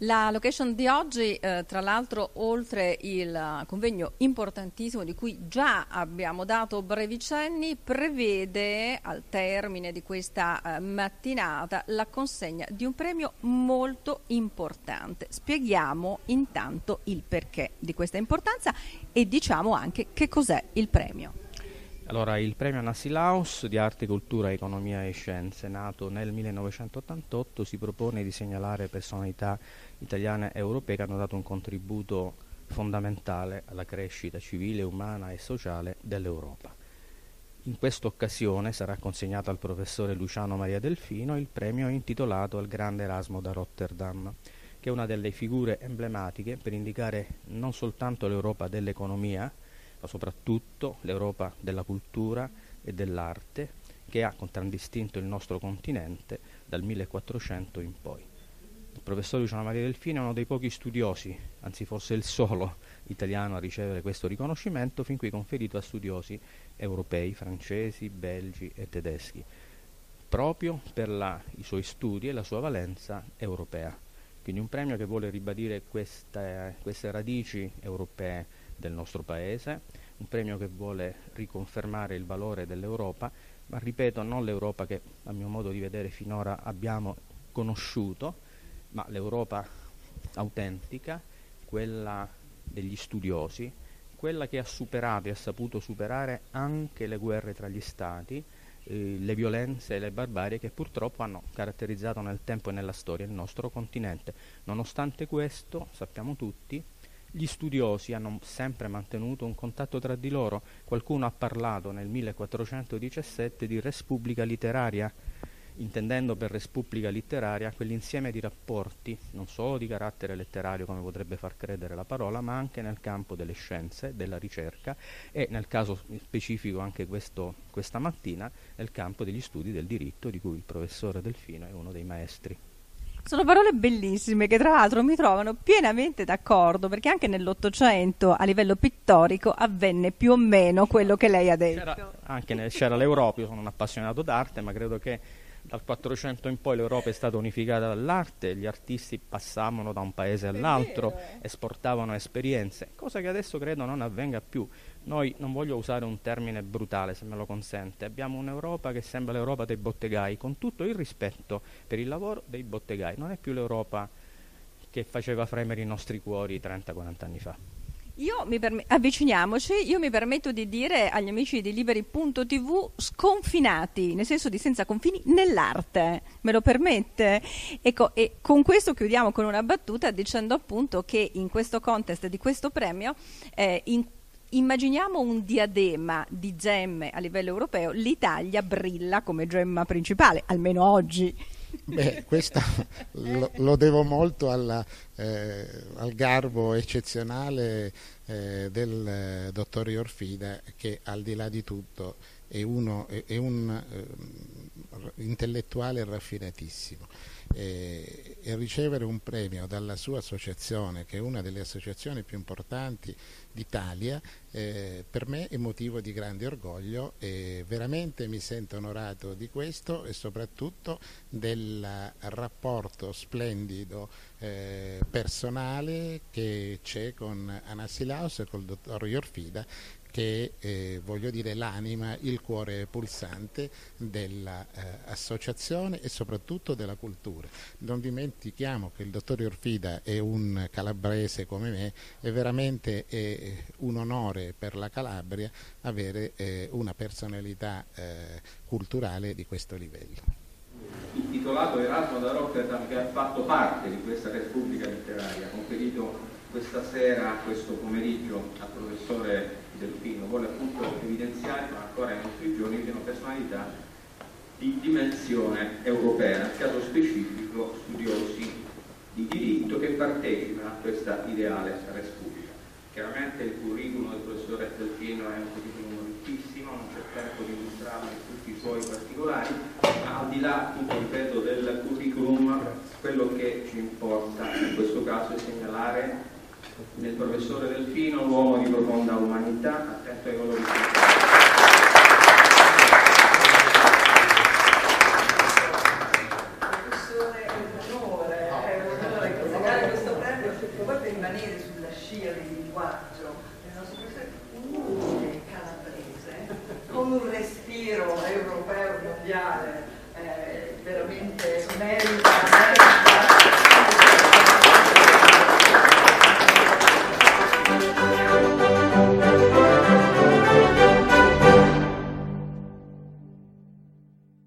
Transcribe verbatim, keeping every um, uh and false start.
La location di oggi, eh, tra l'altro, oltre il convegno importantissimo di cui già abbiamo dato brevi cenni, prevede al termine di questa eh, mattinata la consegna di un premio molto importante. Spieghiamo intanto il perché di questa importanza e diciamo anche che cos'è il premio. Allora, il premio Anasilaus di Arte, Cultura, Economia e Scienze, nato nel millenovecentottantotto, si propone di segnalare personalità italiane e europee che hanno dato un contributo fondamentale alla crescita civile, umana e sociale dell'Europa. In questa occasione sarà consegnato al professore Luciano Maria Delfino il premio intitolato al grande Erasmo da Rotterdam, che è una delle figure emblematiche per indicare non soltanto l'Europa dell'economia, ma soprattutto l'Europa della cultura e dell'arte, che ha contraddistinto il nostro continente dal millequattrocento in poi. Il professor Luciano Maria Delfino è uno dei pochi studiosi, anzi forse il solo italiano a ricevere questo riconoscimento, fin qui conferito a studiosi europei, francesi, belgi e tedeschi, proprio per la, i suoi studi e la sua valenza europea. Quindi un premio che vuole ribadire queste, queste radici europee del nostro paese, un premio che vuole riconfermare il valore dell'Europa, ma ripeto, non l'Europa che a mio modo di vedere finora abbiamo conosciuto, ma l'Europa autentica, quella degli studiosi, quella che ha superato e ha saputo superare anche le guerre tra gli stati, eh, le violenze e le barbarie che purtroppo hanno caratterizzato nel tempo e nella storia il nostro continente. Nonostante questo, sappiamo tutti, gli studiosi hanno sempre mantenuto un contatto tra di loro. Qualcuno ha parlato nel millequattrocentodiciassette di res publica literaria, intendendo per res publica letteraria quell'insieme di rapporti, non solo di carattere letterario come potrebbe far credere la parola, ma anche nel campo delle scienze, della ricerca e nel caso specifico anche questo, questa mattina nel campo degli studi del diritto, di cui il professore Delfino è uno dei maestri. Sono parole bellissime che tra l'altro mi trovano pienamente d'accordo, perché anche nell'Ottocento a livello pittorico avvenne più o meno quello che lei ha detto. C'era, anche nel, c'era l'Europa, io sono un appassionato d'arte, ma credo che dal quattrocento in poi l'Europa è stata unificata dall'arte, gli artisti passavano da un paese all'altro, vero, eh? esportavano esperienze, cosa che adesso credo non avvenga più. Noi, non voglio usare un termine brutale se me lo consente, abbiamo un'Europa che sembra l'Europa dei bottegai, con tutto il rispetto per il lavoro dei bottegai, non è più l'Europa che faceva fremere i nostri cuori trenta quaranta anni fa. Io mi perm- avviciniamoci, io mi permetto di dire agli amici di Liberi punto tivù sconfinati, nel senso di senza confini, nell'arte, me lo permette? Ecco, e con questo chiudiamo con una battuta dicendo appunto che in questo contest di questo premio eh, in immaginiamo un diadema di gemme a livello europeo, l'Italia brilla come gemma principale, almeno oggi. Beh, questo lo, lo devo molto alla, eh, al garbo eccezionale eh, del eh, dottor Iorfida, che al di là di tutto è, uno, è, è un eh, intellettuale raffinatissimo. E, e ricevere un premio dalla sua associazione, che è una delle associazioni più importanti d'Italia, eh, per me è motivo di grande orgoglio e veramente mi sento onorato di questo e soprattutto del rapporto splendido eh, personale che c'è con Anasilaus e col dottor Iorfida, che è, eh, voglio dire, l'anima, il cuore pulsante dell'associazione eh, e soprattutto della cultura. Non dimentichiamo che il dottor Iorfida è un calabrese come me e veramente è un onore per la Calabria avere eh, una personalità eh, culturale di questo livello. Intitolato Erasmo da Rotterdam, che ha fatto parte di questa Repubblica letteraria, conferito questa sera, questo pomeriggio al professore Delfino, vuole appunto evidenziare che ancora ai nostri giorni vi sono personalità di dimensione europea, nel caso specifico studiosi di diritto che partecipano a questa ideale res publica. Chiaramente il curriculum del professore Delfino è un curriculum ricchissimo, non c'è tempo di illustrarlo in tutti i suoi particolari, ma al di là, appunto, ripeto, del curriculum, quello che ci importa in questo caso è segnalare nel professore Delfino l'uomo di profonda umanità, attento ai valori sociali. Professore, è un onore, è un onore consegnare questo pensiero di linguaggio del nostro professore, un umile calabrese con un respiro europeo mondiale eh, veramente merita, merita